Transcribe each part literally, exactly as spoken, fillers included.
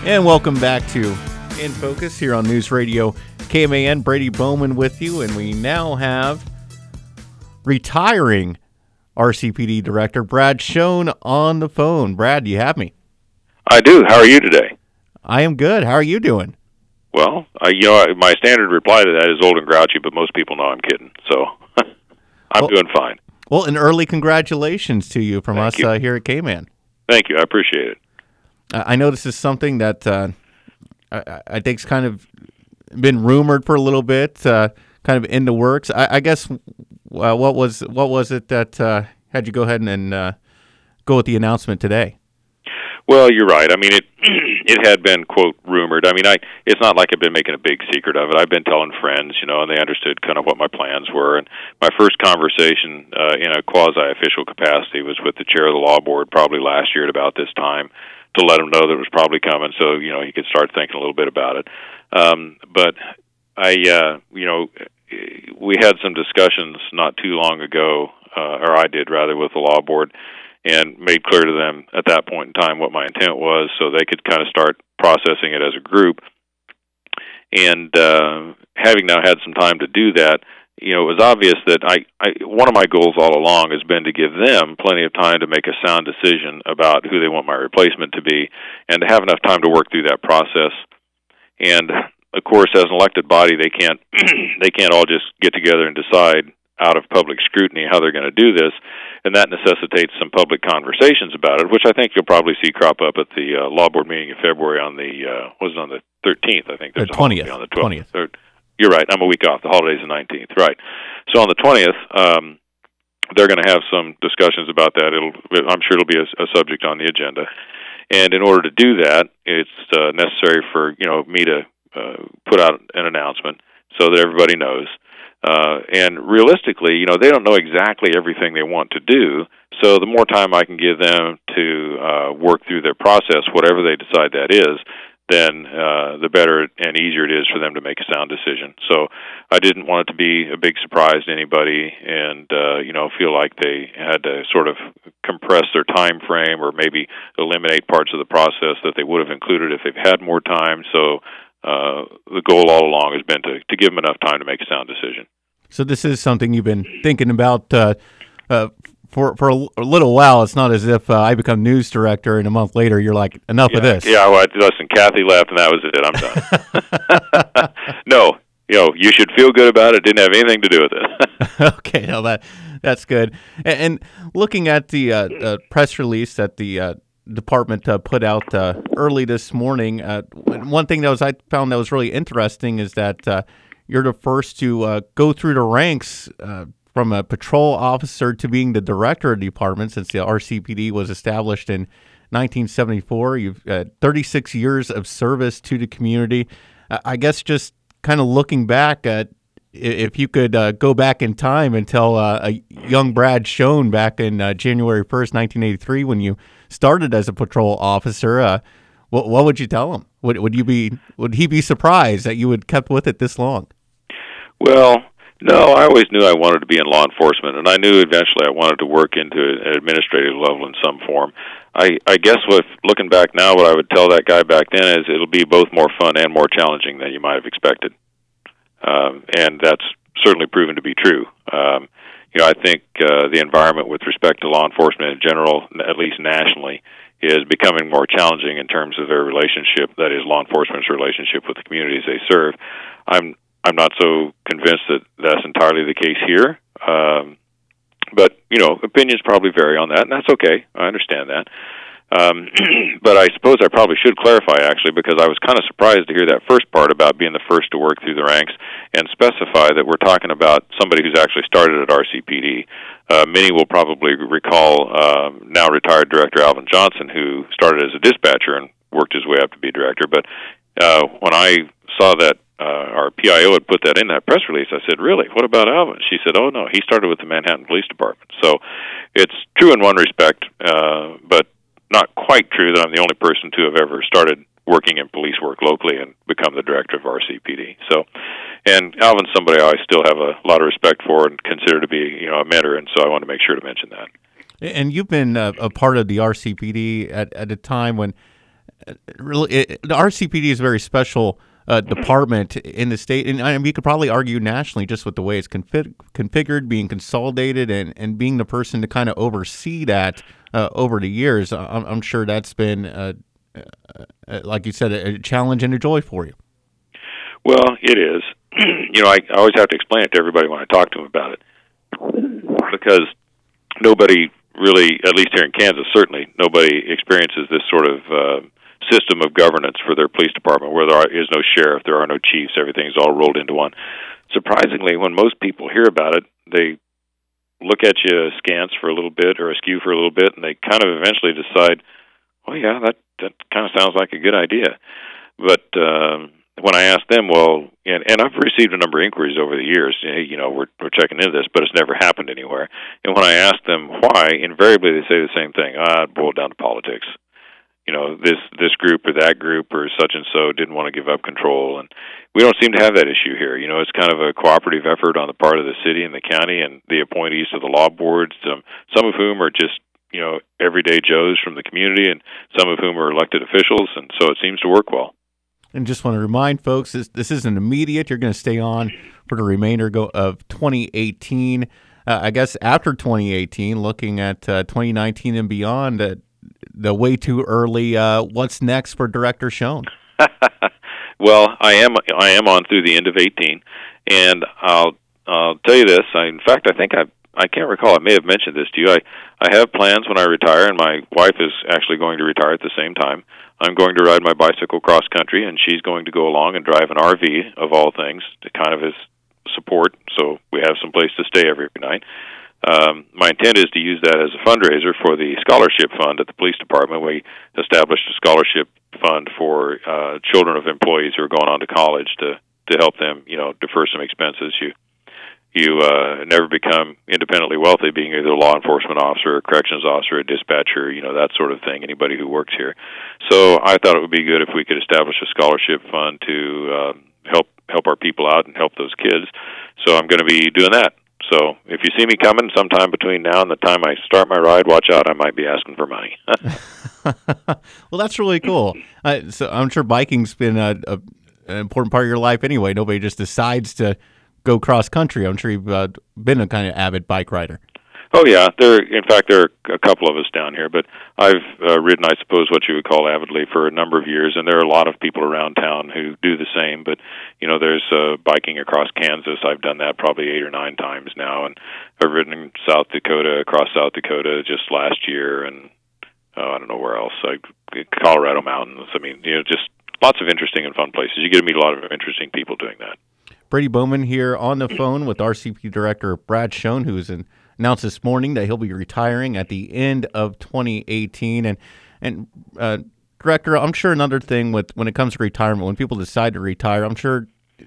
And welcome back to In Focus here on News Radio K M A N. Brady Bowman with you, and we now have retiring R C P D Director Brad Schoen on the phone. Brad, do you have me? I do. How are you today? I am good. How are you doing? Well, I, you know, I, my standard reply to that is old and grouchy, but most people know I'm kidding. So I'm well, doing fine. Well, an early congratulations to you from Thank us you. Uh, here at K M A N. Thank you. I appreciate it. I know this is something that uh, I, I think's kind of been rumored for a little bit, uh, kind of in the works. I, I guess uh, what was what was it that uh, had you go ahead and, and uh, go with the announcement today? Well, you're right. I mean, it it had been, quote, rumored. I mean, I it's not like I've been making a big secret of it. I've been telling friends, you know, and they understood kind of what my plans were. And my first conversation uh, in a quasi-official capacity was with the chair of the law board probably last year at about this time, to let him know that it was probably coming, so you know he could start thinking a little bit about it. Um, but I, uh, you know, we had some discussions not too long ago, uh, or I did rather, with the law board, and made clear to them at that point in time what my intent was, so they could kind of start processing it as a group. And uh, having now had some time to do that, you know, it was obvious that I, I, one of my goals all along has been to give them plenty of time to make a sound decision about who they want my replacement to be, and to have enough time to work through that process. And of course, as an elected body, they can't they can't all just get together and decide out of public scrutiny how they're going to do this, and that necessitates some public conversations about it, which I think you'll probably see crop up at the uh, law board meeting in February on the uh, was it on the thirteenth? I think there's the twentieth. On the twentieth. You're right. I'm a week off. The holiday's the nineteenth. Right. So on the twentieth, um, they're going to have some discussions about that. It'll, I'm sure it'll be a, a subject on the agenda. And in order to do that, it's uh, necessary for you know me to uh, put out an announcement so that everybody knows. Uh, and realistically, you know, they don't know exactly everything they want to do. So the more time I can give them to uh, work through their process, whatever they decide that is, then uh, the better and easier it is for them to make a sound decision. So I didn't want it to be a big surprise to anybody and, uh, you know, feel like they had to sort of compress their time frame or maybe eliminate parts of the process that they would have included if they've had more time. So uh, the goal all along has been to, to give them enough time to make a sound decision. So this is something you've been thinking about uh, uh, for for a little while. It's not as if uh, I become news director and a month later you're like, enough yeah, of this. Yeah, well, listen, Kathy left and that was it. I'm done. No, you know, you should feel good about it. Didn't have anything to do with it. Okay, no, that that's good. And, and looking at the uh, uh, press release that the uh, department uh, put out uh, early this morning, uh, one thing that was I found that was really interesting is that uh, you're the first to uh, go through the ranks uh, from a patrol officer to being the director of the department since the R C P D was established in nineteen seventy-four. You've uh, thirty-six years of service to the community. Uh, I guess just kind of looking back at if you could uh, go back in time and tell uh, a young Brad Schoen back in uh, January first, nineteen eighty-three, when you started as a patrol officer, uh, what, what would you tell him? Would would you be would he be surprised that you had kept with it this long? Well, no, I always knew I wanted to be in law enforcement, and I knew eventually I wanted to work into an administrative level in some form. I, I guess with looking back now, what I would tell that guy back then is it'll be both more fun and more challenging than you might have expected. Um, and that's certainly proven to be true. Um, you know, I think uh, the environment with respect to law enforcement in general, at least nationally, is becoming more challenging in terms of their relationship, that is, law enforcement's relationship with the communities they serve. I'm I'm not so convinced that that's entirely the case here. Um, but, you know, opinions probably vary on that, and that's okay. I understand that. Um, but I suppose I probably should clarify, actually, because I was kind of surprised to hear that first part about being the first to work through the ranks and specify that we're talking about somebody who's actually started at R C P D. Uh, many will probably recall um, now retired Director Alvin Johnson, who started as a dispatcher and worked his way up to be director. But uh, when I saw that uh, our P I O had put that in that press release, I said, really, what about Alvin? She said, oh, no, he started with the Manhattan Police Department. So it's true in one respect, uh, but not quite true that I'm the only person to have ever started working in police work locally and become the director of R C P D. So, and Alvin's somebody I still have a lot of respect for and consider to be, you know, a mentor, and so I want to make sure to mention that. And you've been a, a part of the R C P D at, at a time when really, it, the R C P D is a very special uh, department in the state, and I mean, you could probably argue nationally just with the way it's config- configured, being consolidated, and, and being the person to kind of oversee that uh, over the years. I'm, I'm sure that's been, uh, uh, like you said, a challenge and a joy for you. Well, it is. You know, I, I always have to explain it to everybody when I talk to them about it, because nobody really, at least here in Kansas, certainly nobody experiences this sort of uh, system of governance for their police department where there are, is no sheriff, there are no chiefs, everything's all rolled into one. Surprisingly, when most people hear about it, they look at you askance for a little bit or askew for a little bit, and they kind of eventually decide, oh yeah, that, that kind of sounds like a good idea. But um, when I ask them, well, and, and I've received a number of inquiries over the years, you know, we're, we're checking into this, but it's never happened anywhere. And when I ask them why, invariably they say the same thing, ah, it boiled down to politics. You know, this this group or that group or such and so didn't want to give up control. And we don't seem to have that issue here. You know, it's kind of a cooperative effort on the part of the city and the county and the appointees to the law boards, um, some of whom are just, you know, everyday Joes from the community and some of whom are elected officials. And so it seems to work well. And just want to remind folks, this, this isn't immediate. You're going to stay on for the remainder go of twenty eighteen. Uh, I guess after twenty eighteen, looking at uh, twenty nineteen and beyond, uh, the way too early. Uh, what's next for Director Schoen? Well, I am I am on through the end of eighteen, and I'll I'll tell you this. I, in fact, I think I I can't recall. I may have mentioned this to you. I I have plans when I retire, and my wife is actually going to retire at the same time. I'm going to ride my bicycle cross country, and she's going to go along and drive an R V, of all things, to kind of as support, so we have some place to stay every night. Um, my intent is to use that as a fundraiser for the scholarship fund at the police department. We established a scholarship fund for uh, children of employees who are going on to college to, to help them, you know, defer some expenses. You you uh, never become independently wealthy being either a law enforcement officer, a corrections officer, a dispatcher, you know, that sort of thing, anybody who works here. So I thought it would be good if we could establish a scholarship fund to uh, help help our people out and help those kids. So I'm going to be doing that. So if you see me coming sometime between now and the time I start my ride, watch out. I might be asking for money. Well, that's really cool. Uh, so I'm sure biking's been a, a, an important part of your life anyway. Nobody just decides to go cross country. I'm sure you've uh, been a kind of avid bike rider. Oh yeah, there. In fact, there are a couple of us down here, but I've uh, ridden, I suppose, what you would call avidly for a number of years, and there are a lot of people around town who do the same. But you know, there's uh, biking across Kansas. I've done that probably eight or nine times now, and I've ridden in South Dakota, across South Dakota just last year, and oh, I don't know where else. I, Colorado mountains. I mean, you know, just lots of interesting and fun places. You get to meet a lot of interesting people doing that. Brady Bowman here on the phone with R C P Director Brad Schoen, who is in. announced this morning that he'll be retiring at the end of twenty eighteen. And, and uh, Director, I'm sure another thing with when it comes to retirement, when people decide to retire, I'm sure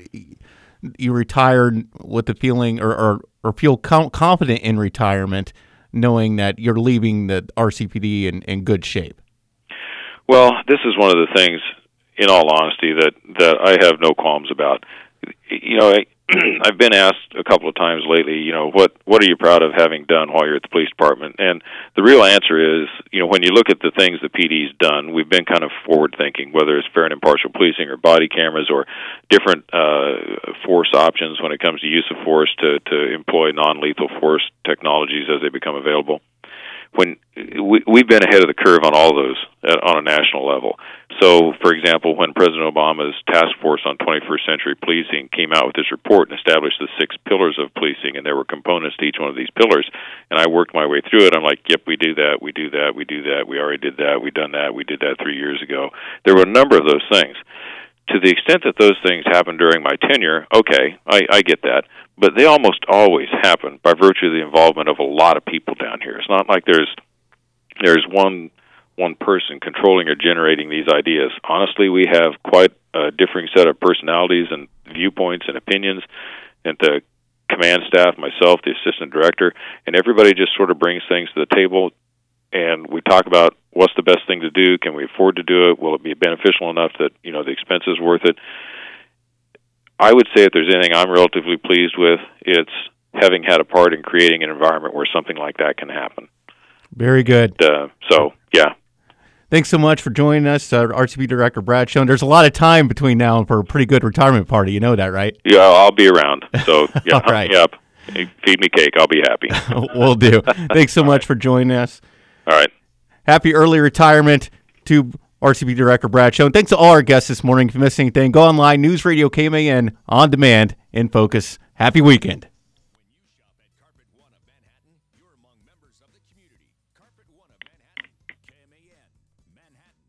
you retire with the feeling or, or, or feel com- confident in retirement, knowing that you're leaving the R C P D in, in good shape. Well, this is one of the things, in all honesty, that, that I have no qualms about. You know, I, I've been asked a couple of times lately, you know, what what are you proud of having done while you're at the police department? And the real answer is, you know, when you look at the things the P D's done, we've been kind of forward-thinking, whether it's fair and impartial policing or body cameras or different uh, force options when it comes to use of force to, to employ non-lethal force technologies as they become available. When we, we've been ahead of the curve on all those uh, on a national level. So, for example, when President Obama's task force on twenty-first century policing came out with this report and established the six pillars of policing, and there were components to each one of these pillars, and I worked my way through it, I'm like, yep, we do that, we do that, we do that, we already did that, we done that, we did that three years ago. There were a number of those things. To the extent that those things happened during my tenure, okay, I, I get that. But they almost always happen by virtue of the involvement of a lot of people down here. It's not like there's there's one one person controlling or generating these ideas. Honestly, we have quite a differing set of personalities and viewpoints and opinions, and the command staff, myself, the assistant director, and everybody just sort of brings things to the table, and we talk about what's the best thing to do, can we afford to do it, will it be beneficial enough that, you know, the expense is worth it. I would say if there's anything I'm relatively pleased with, it's having had a part in creating an environment where something like that can happen. Very good. Uh, so, yeah. Thanks so much for joining us, uh, R C B Director Brad Schoen. There's a lot of time between now and for a pretty good retirement party. You know that, right? Yeah, I'll be around. So, yeah, All hunt right. me up. Feed me cake. I'll be happy. Will do. Thanks so much for joining us. All right. Happy early retirement to R C B Director Brad Schoen. Thanks to all our guests this morning. If you missed anything, go online, News Radio K M A N, on demand, in focus. Happy weekend. Carpet One of Manhattan, K M A N, Manhattan.